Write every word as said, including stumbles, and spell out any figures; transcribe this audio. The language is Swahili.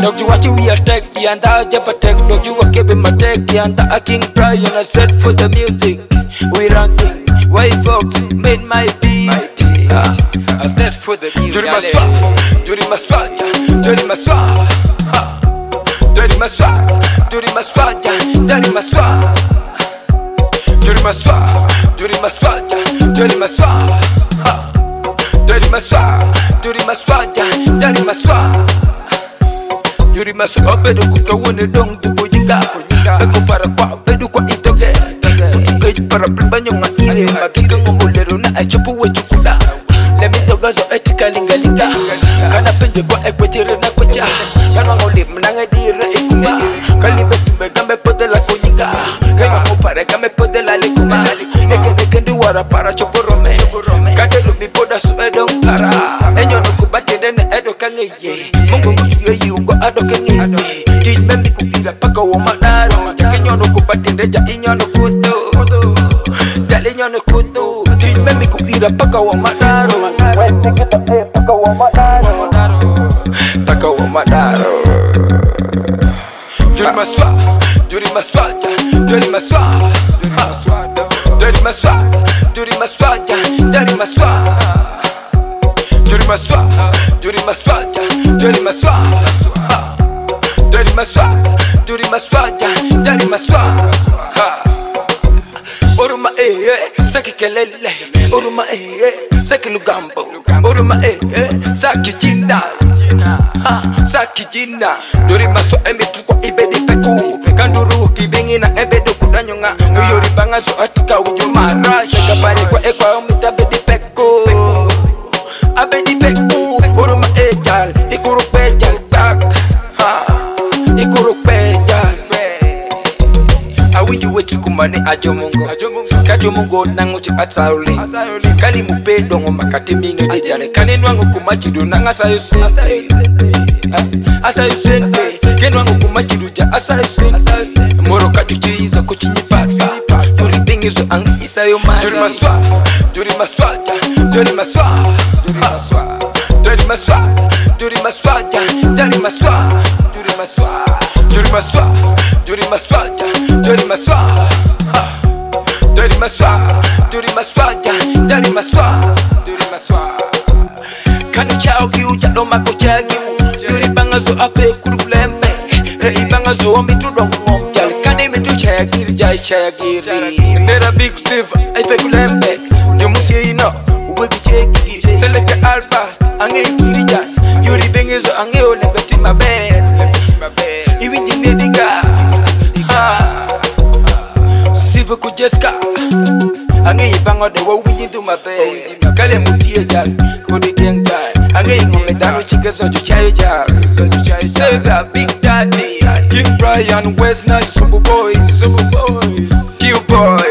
Dog you watch you we attack and I jump attack. Dog you walk up in my tech and I King Brian I said for the music. We ranting. White folks made my beat. uh, I said for the music. Dirty my swag, dirty my swag, dirty my swag, dirty my swag, dirty my swag, dirty my swag, dirty my swag, dirty my swag, dirty my swag, dirty my swag, dirty my swag, dirty my swag. Dirty my swag, opedo kuto wone dong tu kujinga, eko para kwa opedo kwa itoge. Para plebanya maile makika ngombolero na achupu wechukula. Let me dogazo etika lingalinga. Kana penje kwa ekwetire na kwecha. Chana ngoli mnanga dire ikuma. Kalibe tumbe gambe podela kunyinga. Kama mupare gambe podela likuma. Eke dekendi wara para choporome. Kade rubi poda su edong para. Enyo no kubate dene edo kangeye. Mungu nguchu ye yungo ado kangeye. Teach me mi kuira paka wo madaro. Enyo no kubate deja inyo no kuto. Dale nyano kutu, teach me mi kuira paka wa madaro. When they get the pay paka wa madaro, paka wa madaro. Dirty my swag, dirty my swag, dirty my swag, dirty my swag, dirty my swag, dirty my swag, dirty my swag, dirty my swag, dirty my swag, dirty my swag, dirty my swag, dirty my swag. Oruma eh, saki kelele. Oruma eh, saki lugambo. Oruma eh, saki jinda. Ha, saki jinda. Dori maso eme tukwa ibedi peku. Kanduru kibengi na ebedo kudanyonga. Uyori banga so atika ujumara. Shaka pari kwa ekwa omita bedi peku. Abedi peku. Oruma eh jal, ikuru pejal tak. Ha, ikuru pejal. Awiju wechi kumane ajomungo Kajomungo nangu chi atsauli Kali mupe dongo makati minge dijane Kane nwangu kumachidu nanga sayo sente Asayo sente Kene nwangu kumachidu ja asayo sente Moro kajuchi iso kuchinyi pata Yuri bingi zo angi isayo mani Duri maswa, duri maswa, duri maswa Duri maswa, duri maswa, duri maswa Duri maswa, duri maswa, duri maswa Dirty my swag, dirty my swag, dirty my swag, dirty my swag, dirty my swag. Kanu chao kiu chalo mako chagiu, dirty bangazo ape kurulembe, rei bangazo omitu dongom jal, kane mitu chagiri jai chagiri. Nera big Steve, aipe kulembe, jomusi ino, uweki chegiri, seleke Albert, ange kiri jal, yuri bengezo ange olenga tima ben, iwinji nediga. Sivu kujeska Ange yipango de wo winji to my bed Kale mutie jal Kodi geng jal Ange yingome dano chike soju chayo jal Soju chayo jal Sega Big Daddy King Brian West Night Super Boys Super Boys Q Boy